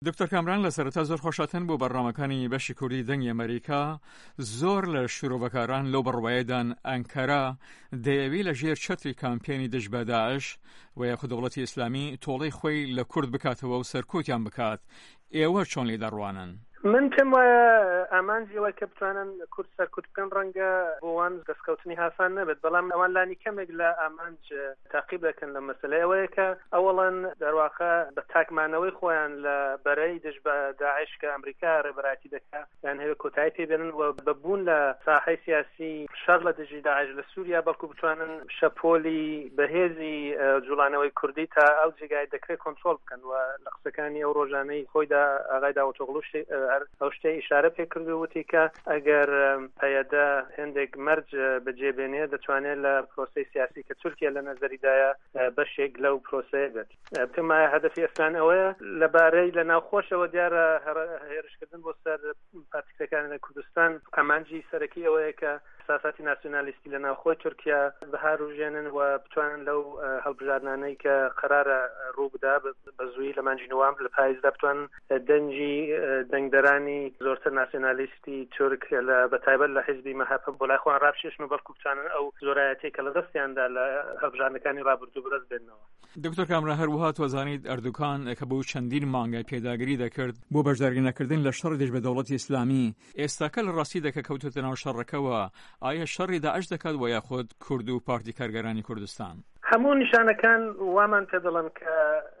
دکتۆر کامران لە سەرەتا زۆر خۆشاتن بۆ بەڕامەکانی بەشی کوردی دەنگی ئەمریکا. زۆر لە شورۆڤەکاران لەو بڕوایەدان ئەنکەرا دەیەوێت لە ژێر چەتری کامپێنی دژ بە داعش و یاخود دەوڵەتی ئیسلامی تۆڵەی خۆی لە کورد بکاتەوە و سەرکوتیان بکات. ئێوە چۆن لێ دەڕوانن؟ من پێم وایە ئامانجیەوە کە بتوانن کورد سەرکوت بکەن ڕەنگە بۆوان دەستکەوتنی هاسان نەبێت، بەڵام ئەوان لانی کەمێک لە ئامانج تاقیب دەکەن لە مەسەلەی ئەوەیە کە ئەوڵەن دەرواقە بە تاکمانەوەی خۆیان لە بەرەی دژ بە داعش کە ئەمریکا ڕێبەراتی دەکات یان هەیە کۆتایی پێبێنن و ببوون لە ساحەی سیاسی شەڕ لە دژی داعش لە سووریا بەڵکو بتوانن شەپۆلی بەهێزی جوڵانەوەی کوردی تا ئەو جێگای دەکرێت کۆنترۆل بکەن. و لە قسەکانی ئەو ڕۆژانەی خۆیدا ئاغای داوەتۆغڵو ئەو شتەی ئیشارە پێ کردووتی کە ئەگەر پەیەدە هێندێک مەرج بەجێبێنێ دەتوانێت لە پرۆسەی سیاسی کە تورکیا لە نەزەریدایە بەشێک لەو پرۆسەیە بێت. پێم وایە هەدەفی ئێستان ئەوەیە لەبارەی لە ناوخۆشەوە دیارە هێرشکردن بۆ سەر پارتیەکانی لە کوردستان ئەمانجی سەرەکی ئەوەیە کە سیاسەتی ناسیۆنالیستی لە ناوخۆی تورکیا بەهاروژێنن و بتوانن لەو هەڵبژاردنانەی کە قەرارە ڕوو بدا بە زووی لە مانجی نوامبر لە پاییزدا بتوانن دەنگی دەنگدەرانی زۆرتر ناسیۆنالیستی تورک لە بەتایبەت لە حیزبی مەهەب بۆ لای خۆیان ڕابشێشن و بەڵکو بتوانن ئەو زۆرایەتەی کە لە دەستیاندا لە هەڵبژاردنەکانی ڕابردوو بەدەست بێنەوە. دکتۆر کامران هەروەها توانزانیت ئەردوغان کە بۆ چەندین مانگای پێداگیری دەکرد بۆ بەشدارینەکردن لە شەڕی دژ بە دەوڵەتی ئیسلامی، ئێستاکە لە ڕاستی دەکە کەوتوتە ناو شەڕەکەوە. ئایا شەڕی داعش دەکات و یاخود کورد و پارتی کارگەرانی کوردستان؟ هەموو نیشانەکان وامان پێ دەڵێن کە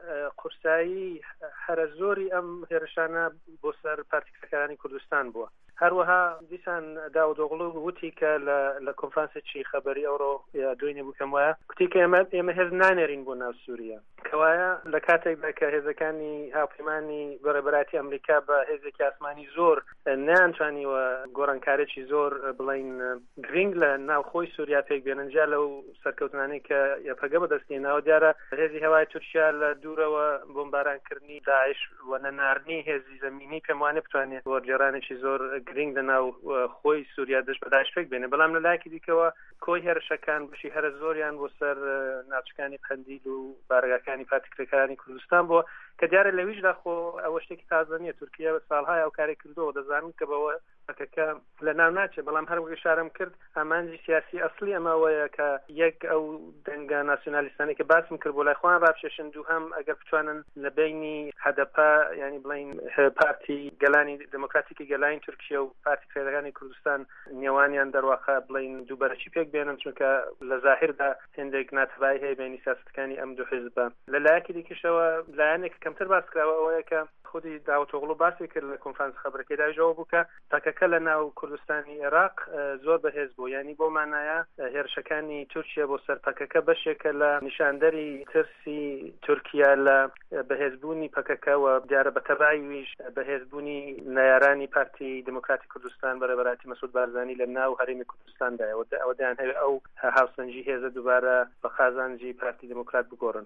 قورسایی هەرە زۆری ئەم هێرشانە بۆ سەر پارتی کارگەرانی کوردستان بووە. هەروەها دیسان داودۆغڵو وتی کە لە کۆنفرانسێکی خەبەری ئەوڕۆ دوێنێ بووکەم وایە کوتی کە ئێمە هێز نانێرین بۆ ناو سووریا، کەوایە لە کاتێکدا کە هێزەکانی هاوپەیمانی بەڕێبەراتی ئەمریکا بە هێزێکی ئاسمانی زۆر نەیانتوانیوە گۆڕانکارێکی زۆر بڵین گرنگ لە ناوخۆی سووریا پێک بێنن جا لەو سەرکەوتنانەی کە یەپەگە بەدەستێناوە دیارە هێزی هەوای تورکیا لە دوورەوە بۆمبارانکردنی داعش و نەناردنی هێزی زەمینی پێم وانێ بتوانێت وەرگێڕانێکی زۆر گرنگ لەناو خۆی سووریا دژ بە داعش پێک بێنێ. بەڵام لەلایەکی دیکەوە کۆی هێرشەکان بشی هەرە زۆریان بۆ سەر ناوچەکانی قەندیل و بارگاکانی پارتیکەکانی کوردستان بووە کە دیارە لەویشدا خۆ ئەوە شتێکی تازە نییە. تورکیا ساڵهای ئەو کارێک کردەوە دەزانن کە بەوە پەکەکە لە ناو ناچێت، بەڵام هەر وەک ئشارەم کرد ئامانجی سیاسی ئەسلی ئەمەوەیە کە یەک ئەو دەنگە ناسیۆنالیستانی کە باسم کرد بۆ لای خۆیان ڕابشێشن، دووهەم ئەگەر بتوانن لە بینی هەدەپا ینی بڵین پارتی گەلانی دموکراتیکی گەلانی تورکیا و پارتی کارگەرانی کوردستان نێوانیان دەرواقە بڵین دووبەرەچی پێک بێنن، چونکە لە ظاهردا هێندێک ناتەبایی هەیە بینی سیاستەکانی ئەم دوو حیزبە. لە لایەکی دیکەشەوە لایەنێک کەمتر باس کراوە ئەوەیە کە خودی داوەتۆغڵو باسی کرد لە کۆنفرانس خەبەرەکەیدا ژەوە بوو کە پەکەکە لە ناو کوردستانی عێراق زۆر بەهێز بوو، یعنی بۆ مانایە هێرشەکانی تورکیا بۆ سەر پەکەکە بەشێکە لە نیشاندەری ترسی تورکیا لە بەهێزبوونی پەکەکە و دیارە بەتەبعیویش بەهێزبوونی نایارانی پارتی دموکراتی کوردستان بەڕێبەراتی مەسعود بارزانی لە ناو هەرێمی کوردستاندایە ئەوە دەیان هەیە ئەو هاوسەنجی هێزە دووبارە بە خازانجی پارتی دموکرات بگۆڕن.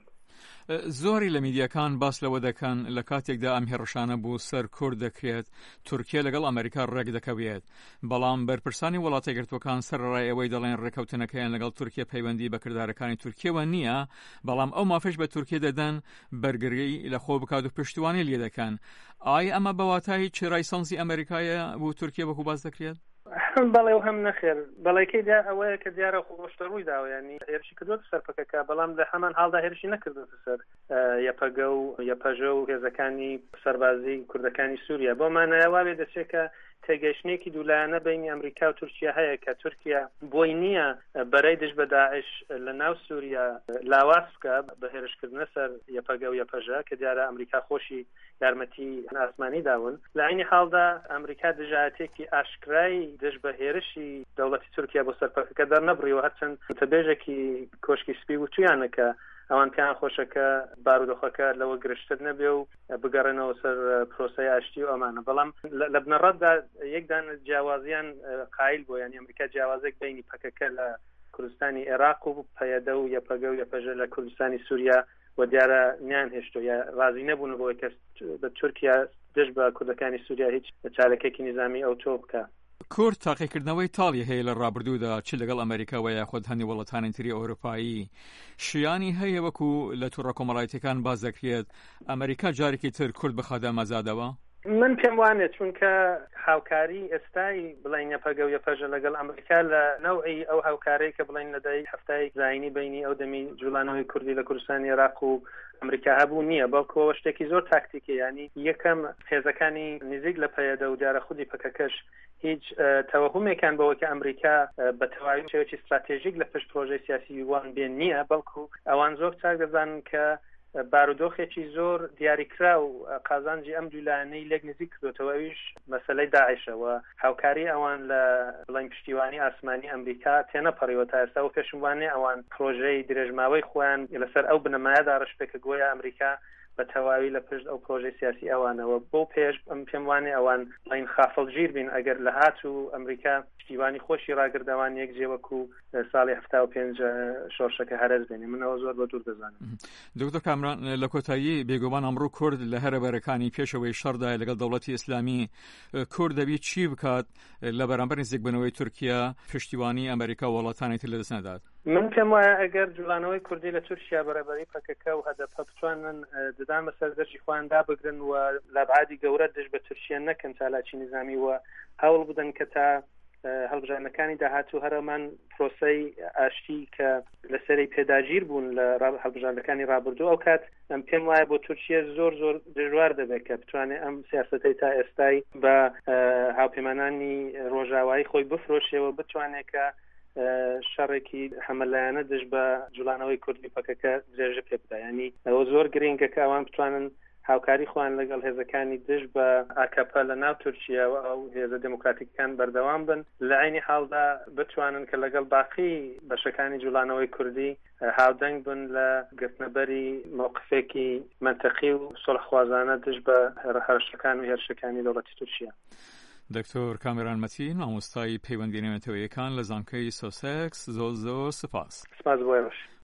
زۆری لە میدیاکان باس لەوە دەکەن لە کاتێکدا ئەم هێرشانە بۆ سەر کورد دەکرێت تورکیا لەگەڵ ئەمریکا ڕێک دەکەوێت، بەڵام بەرپرسانی وڵاتە یەکگرتووەکان سەرڕای ئەوەی دەڵێن ڕێکەوتنەکەیان لەگەڵ تورکیا پەیوەندی بە کردارەکانی تورکیەوە نییە، بەڵام ئەو مافەش بە تورکیا دەدەن بەرگری لە خۆ بکات و پشتیوانی لێ دەکەن. ئایا ئەمە بەواتای چێرای سەنسی ئەمریکایە بۆ تورکیا وەکو باس دەکرێت؟ بەڵێ و هەم نەخێر بەڵێکەیدا ئەوەیە کە دیارە خۆشتە ڕووی داوە، ینی هێرشی کردووە سەر پەکەکە، بەڵام لە هەمان حاڵدا هێرشی نەکردووە سەر یەپەگە و یەپەژە و هێزەکانی سەربازی کوردەکانی سووریا. بۆ مانایە وابێ دەچێت کە تێگەیشتێکی دوولایەنە بینی ئەمریکا و تورکیا هەیە کە تورکیا بۆی نییە بەرەی دژ بە داعش لە ناو سووریا لاواز بکە بە هێرشکردنە سەر یەپەگە و یەپەژە کە دیارە ئەمریکا خۆشی یارمەتی ئاسمانی داون. لە عینی حاڵدا ئەمریکا دژایەتێکی ئاشکرای دژ بە هێرشی دەوڵەتی تورکیا بۆ سەر پەکەکە دەرنەبڕیەوە، هەرچەند متەبێژێکی کۆشکی سپی وتویانەکە ئەوان پێیان خۆشەکە بارودۆخەکە لەوە گرشتر نەبێ و بگەڕێنەوە سەر پرۆسەی ئاشتی و ئەمانە. بەڵام لە بنەڕەتدا یەکدان جیاوازیان قایل بۆ، یعنی ئەمریکا جیاوازێک بینی پەکەکە لە کوردستانی عێراق و پەیەدە و یەپەگە و یەپەژە لە کوردستانی سووریا و دیارە نیان هێشتۆ یا ڕازی نەبوون بۆی کە بە تورکیا دژ بە کوردەکانی سووریا هیچ چالەکێکی نظامی ئەو تۆ بکە. کورد تاقیکردنەوەی تاڵی هەیە لە ڕابردوودا چ لەگەڵ ئەمریکا و یاخود هەندی وڵاتانی تری ئەوروپایی شیانی هەیە وەکو لە تووڕە کۆمەڵایەتیەکان باز دەکرێت ئەمریکا جارێکی تر کورد بخاتە مەزادەوە؟ من پێم وانێت چونکە هاوکاری ئێستای بڵین یەپەگە و یەپەژە لەگەڵ ئەمریکا لە نەوعی ئەو هاوکارەی کە بڵین لەدای هەفتای زاینی بینی ئەو دەمی جوڵانەوەی کوردی لە کوردستانی عێراق و ئەمریکا هەبوو نییە، بەڵکەوە شتێکی زۆر تاکتیکی، ینی یەکەم هێزەکانی نزیک لە پەیەدە و دیارە خودی پەکەکەش هیچ تەوەهومێکان بەوە کە ئەمریکا بە تەواوی شێوەی استراتێژیک لە پشت پرۆژەی سیاسی وان بێن نییە، بەڵکو ئەوان زۆر چاک دەزانن کە بارودۆخێکی زۆر دیاریکرا و قازانجی ئەم دوولانەی لێک نزیک کردوتەوەویش مەسەلەی داعشەوە هاوکاری ئەوان لە بڵین پشتیوانی ئاسمانی ئەمریکا تێنەپەڕیوە تا ئێستا و پێشم وانێ ئەوان پرۆژەی درێژماوەی خۆیان لەسەر ئەو بنەمایەدا ڕشپێکە گویا ئەمریکا بە تەواوی لە پشت ئەو پرۆژەی سیاسی ئەوانەوە بۆ پێش پێم وانێ ئەوان بڵین خافڵگیر بین ئەگەر لە هات و ئەمریکا پشتیوانی خۆشی ڕاگردەوان یەک جێوەکو ساڵی 75 شۆڕشەکە هەرز بێنێ منەوە زۆر بە دوور دەزانم. دکتۆر کامران لە کۆتایی بێگومان ئەمڕۆ کورد لە هەرەبەرەکانی پێشەوەی شەڕدا لەگەڵ دەوڵەتی ئیسلامی کورد دەبی چی بکات لە بەرامبەر نزیکبوونەوەی تورکیا پشتیوانی ئەمریکا و وڵاتانی تر لەدەست نەدات؟ من پێم وایە ئەگەر جوڵانەوەی کوردی لە تورکیا بەرەبەری پەکەکە و هەدەفە بتوانن ددان بەسەر دەرجی خۆیان دابگرن و لە ئەبعادی گەورە دژ بە تورکیا نەکەن چالاکی نظامی و هەوڵ بدەن کە تا هەڵبژاردنەکانی داهاتوو هەرەمان پرۆسەی ئاشتی کە لەسەری پێداگیر بوون لە هەڵبژاردنەکانی ڕابردوو ئەو کات پێم وایە بۆ تورکیا زۆر زۆر دژوار دەبێت کە بتوانێت ئەم سیاسەتەی تا ئێستای بە هاوپەیمانانی ڕۆژاوایی خۆی بفرۆشێەوە بتوانێت کە شەڕێکی هەمەلایەنە دژ بە جوڵانەوەی کوردی پەکەکە درێژە پێ بدە، ینی ئەوە زۆر گرنگە کە ئەوان بتوانن هاوکاری خۆیان لەگەڵ هێزەکانی دژ بە ئاکەپە لە ناو تورکیا و ئەو هێزە دموکراتیکەکان بەردەوام بن، لە عینی حاڵدا بتوانن کە لەگەڵ باقی بەشەکانی جوڵانەوەی کوردی هاودەنگ بن لە گرتنەبەری موقفێکی منتەقی و سڵحخوازانە دژ بە هەرشەکان و هێرشەکانی دەوڵەتی تورکیا. دکتۆر کامران مەتین مامۆستای پەیوەندی نەوێتەوەیەکان لە زانکۆی سۆسێکس زۆر سپاس. سپاس بۆ ئێوەش.